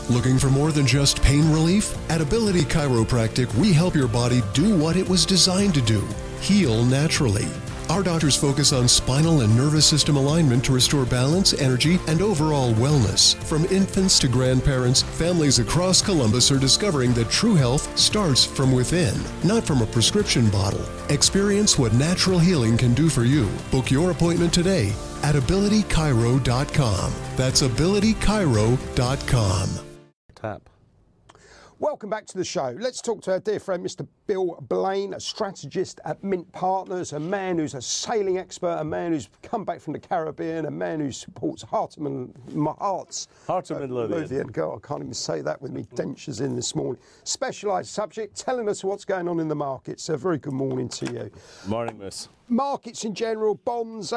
Looking for more than just pain relief? At Ability Chiropractic, we help your body do what it was designed to do, heal naturally. Our doctors focus on spinal and nervous system alignment to restore balance, energy, and overall wellness. From infants to grandparents, families across Columbus are discovering that true health starts from within, not from a prescription bottle. Experience what natural healing can do for you. Book your appointment today at abilitychiro.com. That's abilitychiro.com. Tap. Welcome back to the show. Let's talk to our dear friend, Mr. Bill Blain, a strategist at Mint Partners, a man who's a sailing expert, a man who's come back from the Caribbean, a man who supports Heart of Midlothian. God, I can't even say that with me dentures in this morning. Specialised subject, telling us what's going on in the markets. So very good morning to you. Morning, miss. Markets in general, bonds,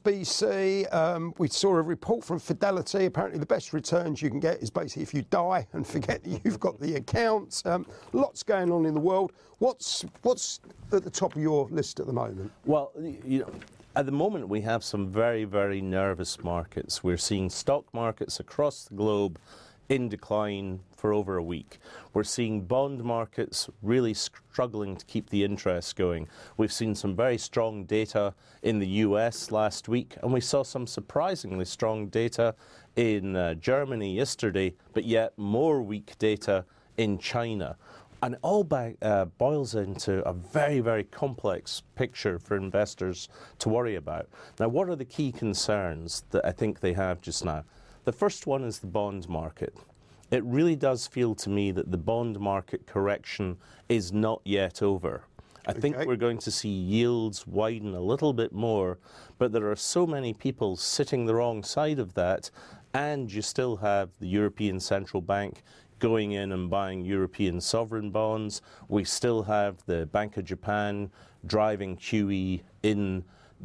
HSBC. We saw a report from Fidelity. Apparently the best returns you can get is basically if you die and forget that you've got the accounts. Lots going on in the world. What's at the top of your list at the moment? Well, you know, at the moment we have some very, very nervous markets. We're seeing stock markets across the globe in decline for over a week. We're seeing bond markets really struggling to keep the interest going. We've seen some very strong data in the US last week, and we saw some surprisingly strong data in Germany yesterday, but yet more weak data in China. And it all boils into a very, very complex picture for investors to worry about. Now, what are the key concerns that I think they have just now? The first one is the bond market. It really does feel to me that the bond market correction is not yet over. I think we're going to see yields widen a little bit more, but there are so many people sitting the wrong side of that, and you still have the European Central Bank going in and buying European sovereign bonds. We still have the Bank of Japan driving QE in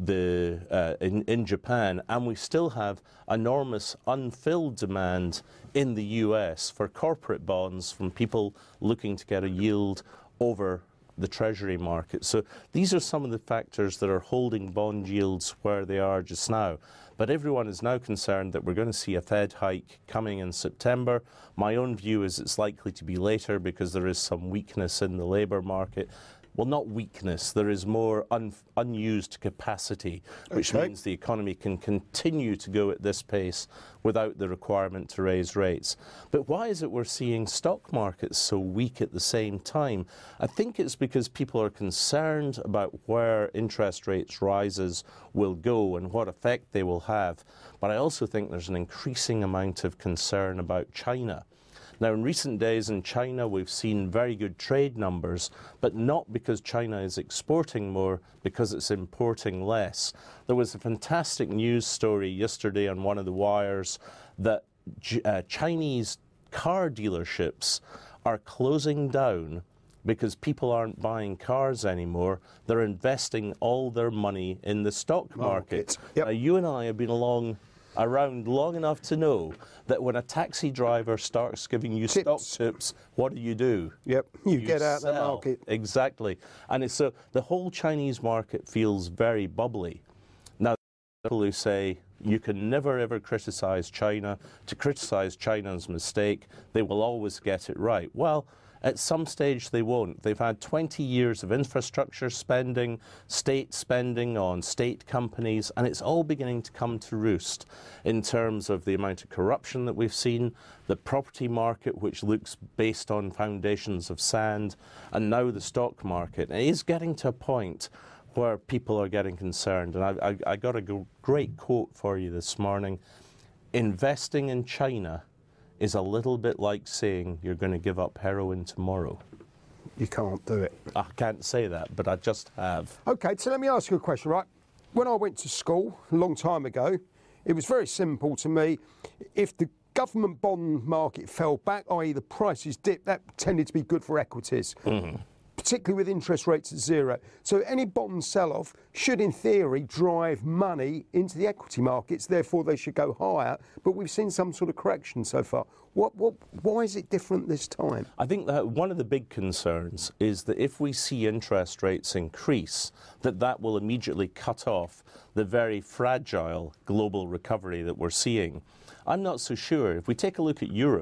Japan, and we still have enormous unfilled demand in the US for corporate bonds from people looking to get a yield over the Treasury market. So these are some of the factors that are holding bond yields where they are just now. But everyone is now concerned that we're going to see a Fed hike coming in September. My own view is it's likely to be later because there is some weakness in the labour market. Well, not weakness, there is more unused capacity, which means the economy can continue to go at this pace without the requirement to raise rates. But why is it we're seeing stock markets so weak at the same time? I think it's because people are concerned about where interest rates rises will go and what effect they will have. But I also think there's an increasing amount of concern about China. Now, in recent days in China, we've seen very good trade numbers, but not because China is exporting more, because it's importing less. There was a fantastic news story yesterday on one of the wires that Chinese car dealerships are closing down because people aren't buying cars anymore. They're investing all their money in the stock market. Yep. Now, you and I have been around long enough to know that when a taxi driver starts giving you stock tips, what do? Yep, you get out of the sell. market. Exactly. And it's so the whole Chinese market feels very bubbly. Now, people who say you can never ever criticize China. To criticize China's mistake, they will always get it right. Well, at some stage they won't. They've had 20 years of infrastructure spending, state spending on state companies, and it's all beginning to come to roost in terms of the amount of corruption that we've seen, the property market, which looks based on foundations of sand, and now the stock market. It is getting to a point where people are getting concerned. And I got a great quote for you this morning. Investing in China is a little bit like saying you're going to give up heroin tomorrow. You can't do it. I can't say that, but I just have. Okay, so let me ask you a question, right? When I went to school a long time ago, it was very simple to me. If the government bond market fell back, i.e. the prices dipped, that tended to be good for equities. Particularly with interest rates at zero. So any bond sell-off should, in theory, drive money into the equity markets, therefore they should go higher, but we've seen some sort of correction so far. Why is it different this time? I think that one of the big concerns is that if we see interest rates increase, that will immediately cut off the very fragile global recovery that we're seeing. I'm not so sure. If we take a look at Europe,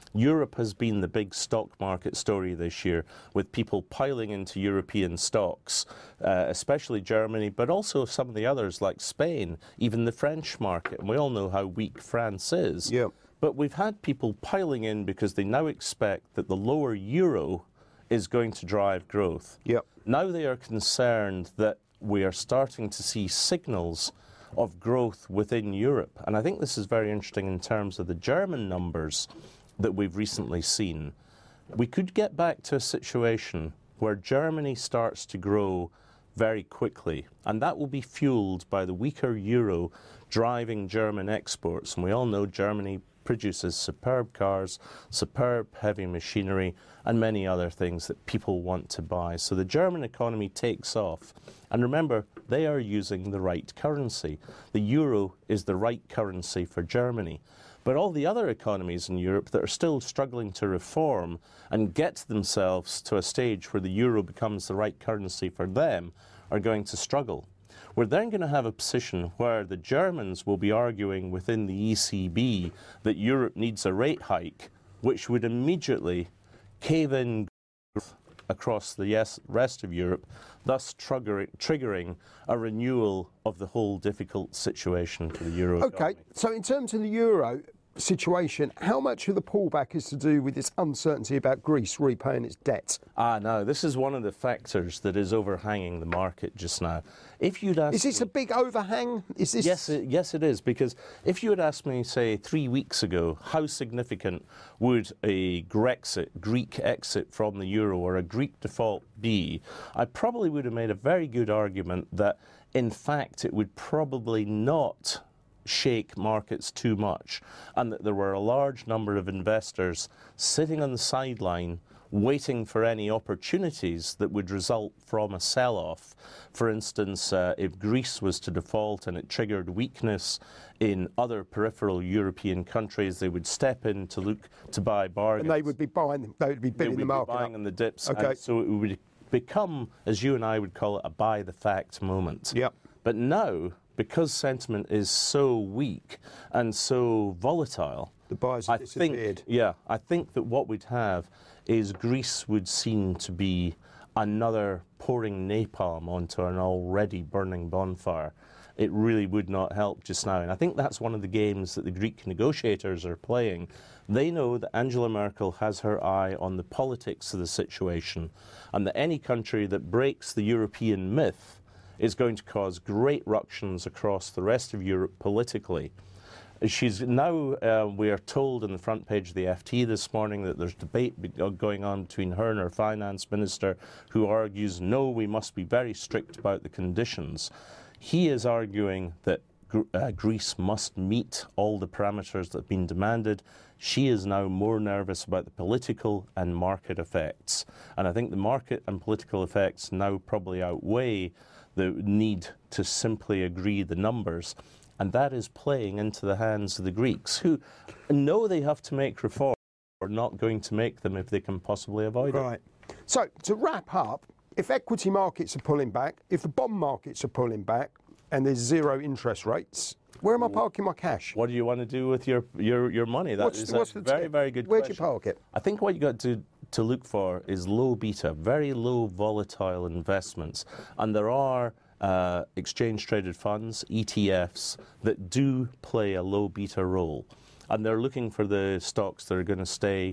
Europe has been the big stock market story this year, with people piling into European stocks, especially Germany, but also some of the others like Spain, even the French market. And we all know how weak France is. Yeah. But we've had people piling in because they now expect that the lower euro is going to drive growth. Yep. Now they are concerned that we are starting to see signals of growth within Europe. And I think this is very interesting in terms of the German numbers that we've recently seen. We could get back to a situation where Germany starts to grow very quickly, and that will be fueled by the weaker euro driving German exports. And we all know Germany produces superb cars, superb heavy machinery, and many other things that people want to buy. So the German economy takes off. And remember, they are using the right currency. The euro is the right currency for Germany. But all the other economies in Europe that are still struggling to reform and get themselves to a stage where the euro becomes the right currency for them are going to struggle. We're then going to have a position where the Germans will be arguing within the ECB that Europe needs a rate hike, which would immediately cave in growth across the rest of Europe, thus triggering a renewal of the whole difficult situation for the euro economy. Okay, so in terms of the euro situation, how much of the pullback is to do with this uncertainty about Greece repaying its debt? No, this is one of the factors that is overhanging the market just now. If you'd asked Is this a big overhang? Is this? Yes, it is, because if you had asked me, say, 3 weeks ago, how significant would a Greek exit from the euro or a Greek default be, I probably would have made a very good argument that, in fact, it would probably not shake markets too much, and that there were a large number of investors sitting on the sideline waiting for any opportunities that would result from a sell-off. For instance, if Greece was to default and it triggered weakness in other peripheral European countries, they would step in to look to buy bargains. And they would be buying them. They would be bidding the market buying up. on the dips. Okay. And so it would become, as you and I would call it, a buy the fact moment. Yep. But now, because sentiment is so weak and so volatile, The buyers have disappeared. I think that what we'd have is Greece would seem to be another pouring napalm onto an already burning bonfire. It really would not help just now. And I think that's one of the games that the Greek negotiators are playing. They know that Angela Merkel has her eye on the politics of the situation, and that any country that breaks the European myth is going to cause great ructions across the rest of Europe politically. She's now, we are told in the front page of the FT this morning that there's debate going on between her and her finance minister, who argues, no, we must be very strict about the conditions. He is arguing that Greece must meet all the parameters that have been demanded. She is now more nervous about the political and market effects. And I think the market and political effects now probably outweigh the need to simply agree the numbers. And that is playing into the hands of the Greeks, who know they have to make reforms, or not going to make them if they can possibly avoid it. Right. So, to wrap up, if equity markets are pulling back, if the bond markets are pulling back, and there's zero interest rates, where am I parking my cash? What do you want to do with your money? That is a very, very good Where'd question. you park it? I think what you got to look for is low beta, very low volatile investments. And there are exchange-traded funds, ETFs, that do play a low beta role. And they're looking for the stocks that are going to stay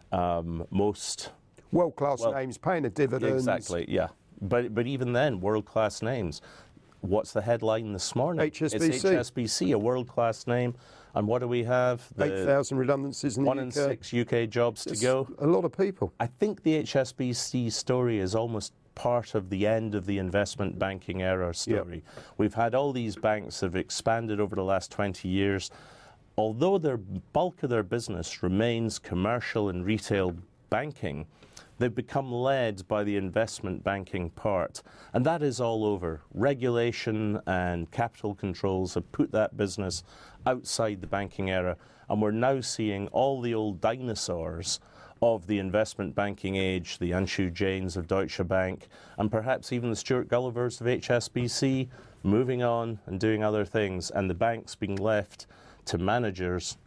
most... World-class names, paying a dividend. Exactly, yeah. But even then, world-class names. What's the headline this morning? HSBC. It's HSBC, a world-class name. And what do we have? 8,000 redundancies in the UK. 1 in 6 UK jobs to go. A lot of people. I think the HSBC story is almost part of the end of the investment banking era story. Yep. We've had all these banks that have expanded over the last 20 years. Although the bulk of their business remains commercial and retail banking, they've become led by the investment banking part. And that is all over. Regulation and capital controls have put that business outside the banking era. And we're now seeing all the old dinosaurs of the investment banking age, the Anshu Jains of Deutsche Bank, and perhaps even the Stuart Gullivers of HSBC, moving on and doing other things, and the banks being left to managers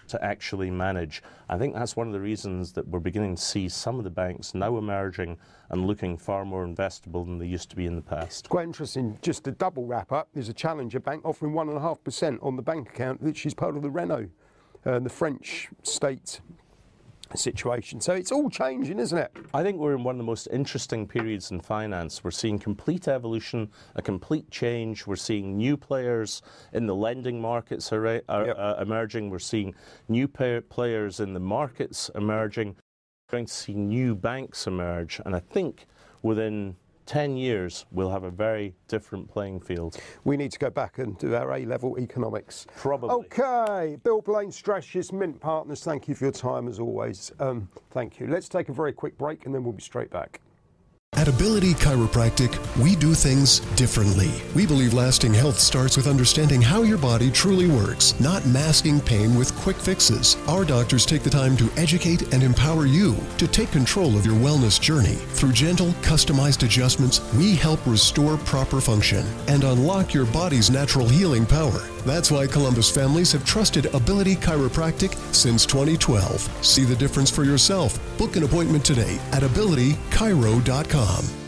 to actually manage. I think that's one of the reasons that we're beginning to see some of the banks now emerging and looking far more investable than they used to be in the past. It's quite interesting, just to double wrap up, there's a challenger bank offering 1.5% on the bank account, which is part of the Renault, the French state situation. So it's all changing, isn't it? I think we're in one of the most interesting periods in finance. We're seeing complete evolution, a complete change. We're seeing new players in the lending markets emerging. We're seeing new players in the markets emerging. We're going to see new banks emerge. And I think within 10 years, we'll have a very different playing field. We need to go back and do our A-level economics. Probably. Okay, Bill Blaine, strategist, Mint Partners, thank you for your time as always. Thank you. Let's take a very quick break and then we'll be straight back. At Ability Chiropractic, we do things differently. We believe lasting health starts with understanding how your body truly works, not masking pain with quick fixes. Our doctors take the time to educate and empower you to take control of your wellness journey. Through gentle, customized adjustments, we help restore proper function and unlock your body's natural healing power. That's why Columbus families have trusted Ability Chiropractic since 2012. See the difference for yourself. Book an appointment today at abilitychiro.com.